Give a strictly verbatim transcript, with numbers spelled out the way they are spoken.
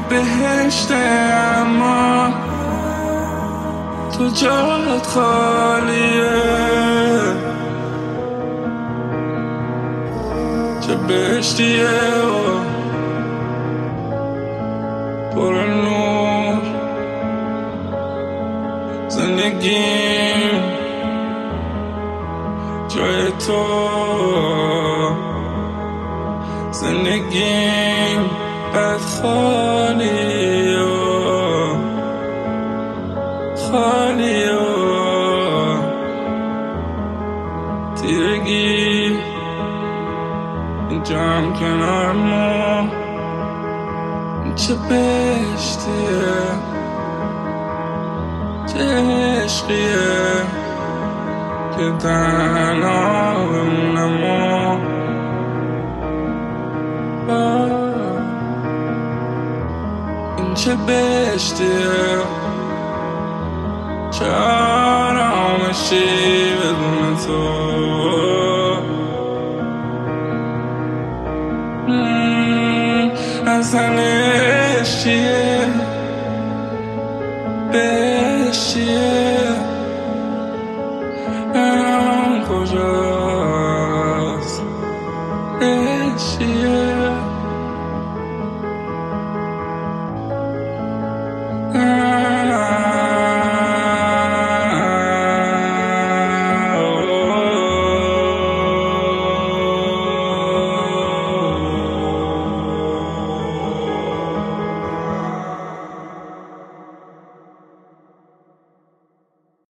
بهشته اما تو جات خالیه. چه بهشتیه و پر نور زندگیم جای تو. زندگیم بد خالی و خالی و تیرگی اینجام کنار ما. چه بهشتیه چه عشقیه که تنها بمونم و این چه بهشتیه چه آرامشی بدون تو. اصلا عشق چیه بهشت چیه الان کجاست عشق چیه.